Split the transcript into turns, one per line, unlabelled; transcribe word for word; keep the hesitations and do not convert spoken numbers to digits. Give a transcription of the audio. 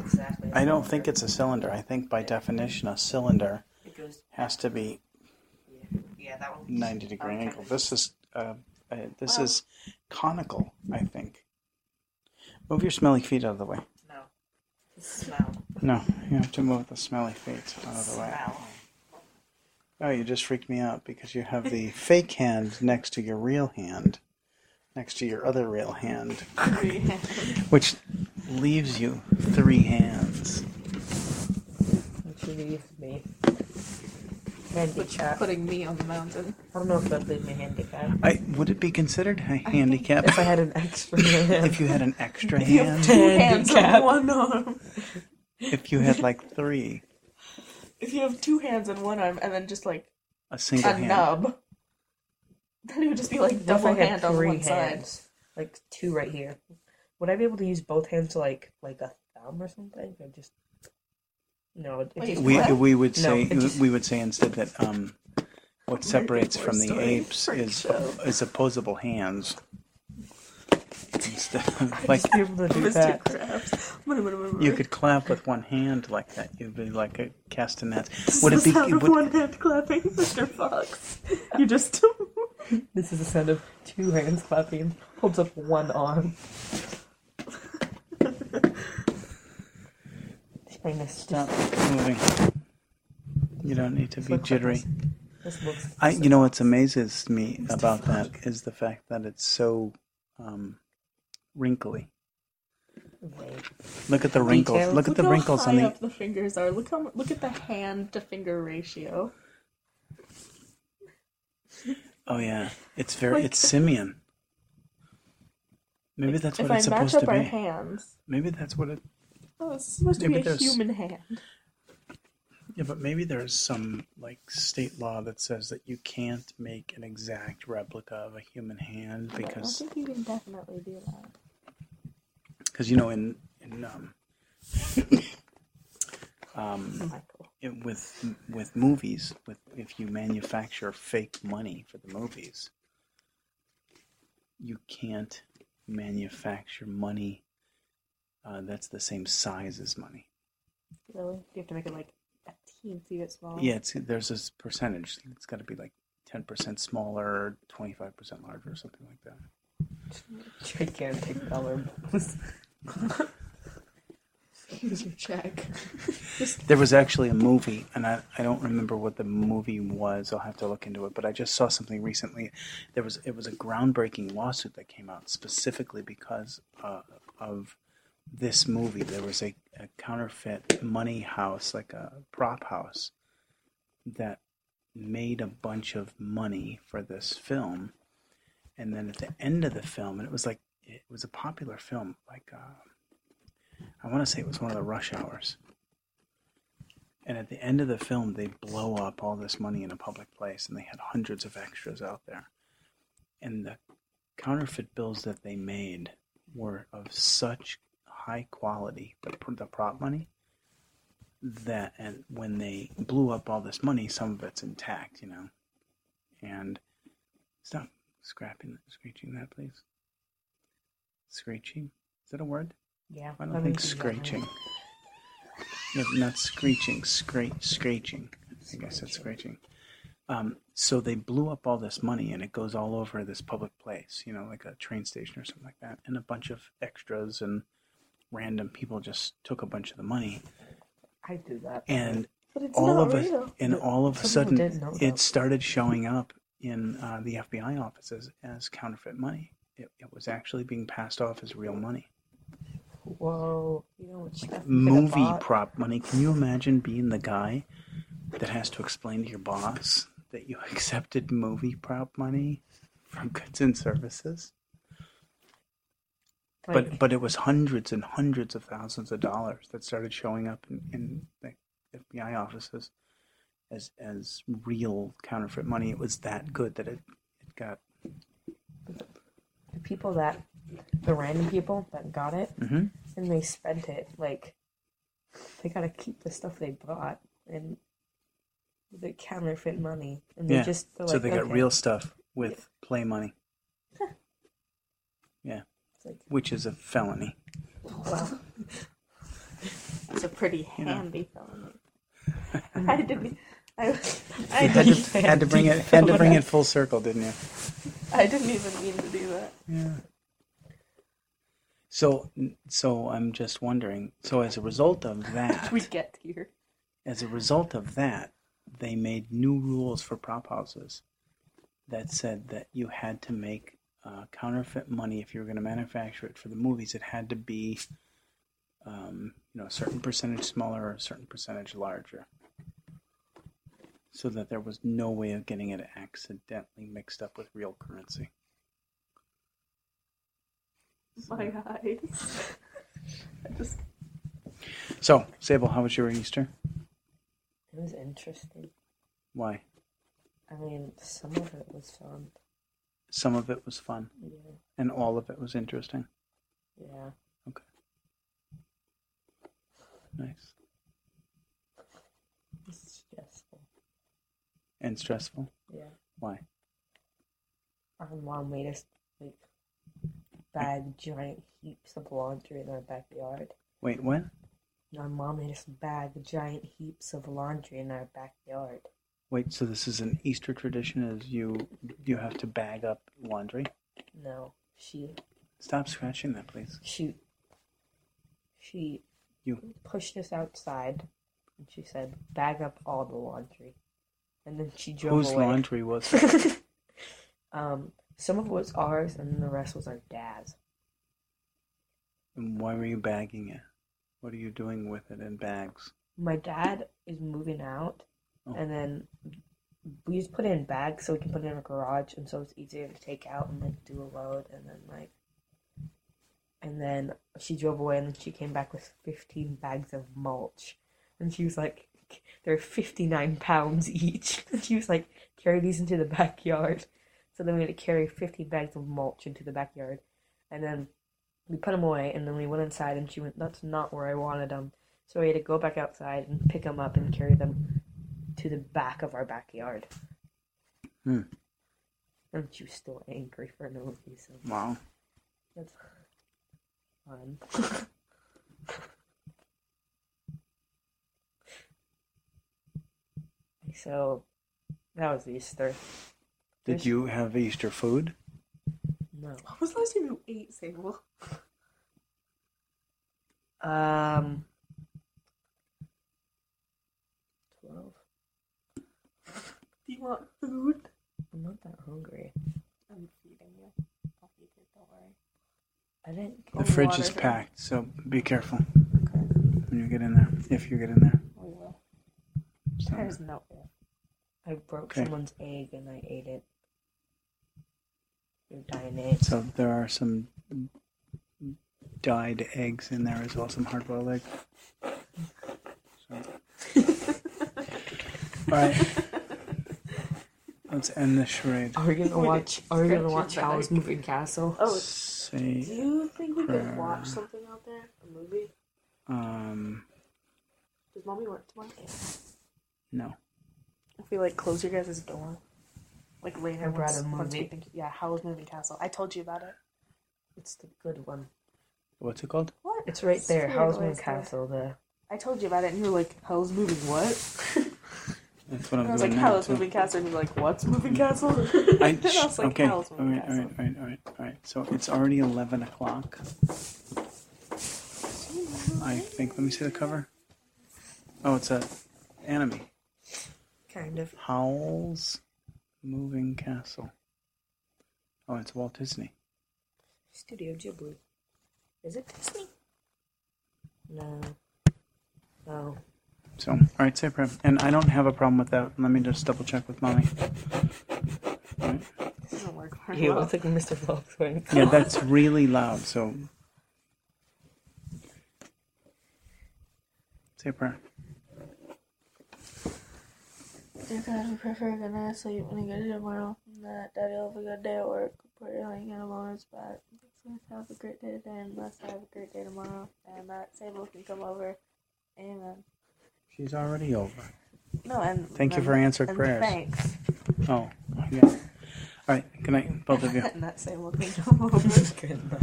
exactly.
I don't think it's a cylinder. I think by definition a cylinder
It goes.
has to be
Yeah, yeah that one.
ninety degree
Okay.
angle. This is uh, uh, this
Well-
is conical, I think. Move your smelly feet out of the way.
No. Smell.
No, you have to move the smelly feet out of the way.
Smell.
Oh, you just freaked me out because you have the fake hand next to your real hand, next to your other real hand, which leaves you three hands.
Which leaves me
Which
handicap.
putting me on the mountain.
I don't know if that leaves me handicap.
I would it be considered a handicap
If I had an extra hand.
if you had an extra
If you have
hand?
two hands
Handicap.
on one arm.
If you had like three,
If you have two hands on one arm and then just like
a single
a
hand.
nub, then it would just be like
What if
double
I had
hand on
three
one side.
hands? Like two right here. Would I be able to use both hands to like like a thumb or something? Or just no, it
Wait,
just
We
What?
we would
No,
say
it just-
we would say instead that um, what separates from the
story
apes
for a
is
show.
is opposable hands. Instead of, like
just be able to do
Mister
that.
Krabs.
you could clap with one hand like that. You'd be like a castanets.
This
Would
is
it be?
the sound of
Would,
one hand clapping, Mister Fox. You just
This is the sound of two hands clapping. Holds up one arm. Trying to
Stop
stop.
moving. You don't need to be
Look like
jittery.
this. This looks.
I, you know, what amazes me about that is the fact that it's so um, wrinkly. Look at the wrinkles.
Details.
Look at the
how
wrinkles
high
on the.
up the fingers are. Look how look at the hand to finger ratio.
Oh yeah, it's very.
Like-
It's simian. Maybe that's
if
what
I
it's
match
supposed
up
to
our
be.
hands,
Maybe that's what it.
oh, it's supposed to
Maybe
be a
there's-
human hand.
Yeah, but maybe there's some like state law that says that you can't make an exact replica of a human hand
But I
because
think you can definitely do that.
because you know in in um, um
Michael.
it, with with movies with if you manufacture fake money for the movies, you can't manufacture money uh, that's the same size as money.
Really? You have to make it like a teensy bit smaller.
Yeah, it's there's this percentage. It's got to be like ten percent smaller, twenty-five percent larger, or something like that.
Gigantic dollar bills.
Here's your check.
There was actually a movie, and I, I don't remember what the movie was. I'll have to look into it. But I just saw something recently. There was it was a groundbreaking lawsuit that came out specifically because uh, of this movie. There was a, a counterfeit money house, like a prop house, that made a bunch of money for this film. And then at the end of the film, and it was like it was a popular film, like. Uh, I want to say it was one of the Rush Hours. And at the end of the film, they blow up all this money in a public place, and they had hundreds of extras out there. And the counterfeit bills that they made were of such high quality, the, the prop money, that and when they blew up all this money, some of it's intact, you know. And stop scrapping, screeching that, please. Screeching? Is that a word?
Yeah.
I don't
let me
think
do that.
screeching. No, not screeching, scra- screeching. I think I said screeching. Um, so they blew up all this money, and it goes all over this public place, you know, like a train station or something like that. And a bunch of extras and random people just took a bunch of the money,
I do that.
and
But it's
all
not
of
real.
a and
But
all of a
some people
sudden,
didn't know
it
that.
started showing up in uh, the F B I offices as counterfeit money. It, it was actually being passed off as real money.
Whoa. You know what stuff you could have
Movie
bought?
prop money. Can you imagine being the guy that has to explain to your boss that you accepted movie prop money for goods and services?
Like,
But but it was hundreds and hundreds of thousands of dollars that started showing up in, in the F B I offices as as real counterfeit money. It was that good that it, it got.
the people that, the random people that got it,
Mm-hmm.
and they spent it, like, they gotta keep the stuff they bought, and the counterfeit money, and they
Yeah,
just, they're
so
like,
they got
okay.
real stuff with play money. Yeah,
It's like,
which is a felony.
well,
pretty
you know.
handy filming. I didn't. I, I
You had
didn't.
to, had to bring it had to bring it full circle, didn't you?
I didn't even mean to do that.
Yeah. So so I'm just wondering. So as a result of that,
We get here.
as a result of that, they made new rules for prop houses that said that you had to make uh, counterfeit money if you were going to manufacture it for the movies. It had to be, um, you know, a certain percentage smaller or a certain percentage larger, so that there was no way of getting it accidentally mixed up with real currency.
My eyes. I just.
So, Sable, how was your Easter?
It was interesting.
Why?
I mean, some of it was fun.
Some of it was fun,
Yeah.
and all of it was interesting.
Yeah.
Nice.
It's stressful.
And stressful?
Yeah.
Why?
Our mom made us like bag giant heaps of laundry in our backyard.
Wait, what?
Our mom made us bag giant heaps of laundry in our backyard.
Wait, so this is an Easter tradition? Is you you have to bag up laundry?
No, she
Stop scratching that, please.
she she
You.
pushed us outside, and she said, "Bag up all the laundry," and then she drove
Whose
away.
laundry was it?
um, some of it was ours, and then the rest was our dad's.
And why were you bagging it? What are you doing with it in bags?
My dad is moving out,
Oh.
and then we just put it in bags so we can put it in a garage, and so it's easier to take out and like do a load, and then like, and then she drove away, and then she came back with fifteen bags of mulch, and she was like, "They're fifty-nine pounds each," and she was like, "Carry these into the backyard." So then we had to carry fifty bags of mulch into the backyard, and then we put them away, and then we went inside, and she went, "That's not where I wanted them." So we had to go back outside and pick them up and carry them to the back of our backyard.
Hmm.
And she was still angry for no reason.
Wow.
That's fun. So, that was Easter.
Did
There's-
you have Easter food?
No.
What was the last time you ate, Sable?
Um. twelve.
Do you want food?
I'm not that hungry.
I'm feeding you. I'll feed you, don't worry.
I didn't.
The
Oh,
fridge is
water.
packed, so be careful
Okay,
when you get in there. If you get in there.
we will.
So,
There's no way.
I broke
Okay.
someone's egg and I ate it. They're dying eggs.
so there are some dyed eggs in there as well, some hard-boiled egg. So. All right. Let's end this charade.
Are we gonna
We
watch?
didn't
Are we gonna
scratch
watch
your
Howl's
back.
Moving Castle?
Oh, do
Say,
you think we
prayer.
could watch something out there? A movie?
um,
Does mommy work tomorrow?
no.
If we like close your guys' door, like later
I brought
once,
a
once we
movie.
think, yeah, Howl's Moving Castle. I told you about it.
It's the good one.
What's it called?
What?
It's right there.
Swear
Howl's
to
Moving
God.
Castle. The
I told you about it, and you were like, "Howl's Moving what?"
That's what I'm
And I was
doing
like,
now,
"Howl's
too.
Moving Castle," and you're like, "What's Moving Castle?"
I,
and I was like,
okay. All
"Howl's Moving
right, all
Castle."
right, all right, all right, all right. So it's already eleven o'clock. I think. Let me see the cover. Oh, it's a anime.
kind of.
Howl's Moving Castle. Oh, it's Walt Disney.
Studio Ghibli. Is it Disney? No. No.
So, all right, say a prayer. And I don't have a problem with that. Let me just double check with mommy. All right.
This doesn't work very
Ew,
well.
it's like Mister Vlogs going.
Yeah, that's really loud. So, say a prayer.
Dear God, we pray for a good night's sleep when you get here tomorrow. And that Daddy will have a good day at work. Put your laying in a moment's back. Let's have a great day today, and let's have a great day tomorrow. And that Sable can come over. Amen.
She's already over.
No, and
Thank you
and-
for answered
and
prayers.
Thanks.
Oh, yeah. All right. Good night, both of you.
And that Sable can come over.
Good night.